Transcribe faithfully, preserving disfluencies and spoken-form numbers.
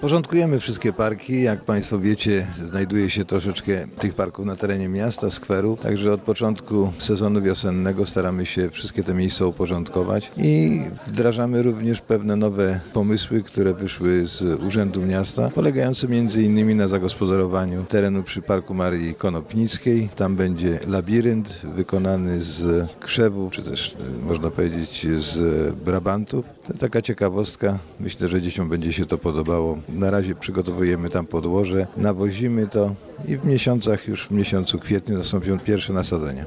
Porządkujemy wszystkie parki. Jak Państwo wiecie, znajduje się troszeczkę tych parków na terenie miasta, skweru. Także od początku sezonu wiosennego staramy się wszystkie te miejsca uporządkować i wdrażamy również pewne nowe pomysły, które wyszły z Urzędu Miasta, polegające między innymi na zagospodarowaniu terenu przy Parku Marii Konopnickiej. Tam będzie labirynt wykonany z krzewów, czy też można powiedzieć z brabantów. To taka ciekawostka. Myślę, że dzieciom będzie się to podobało. Na razie przygotowujemy tam podłoże, nawozimy to i w miesiącach, już w miesiącu kwietniu nastąpią pierwsze nasadzenia.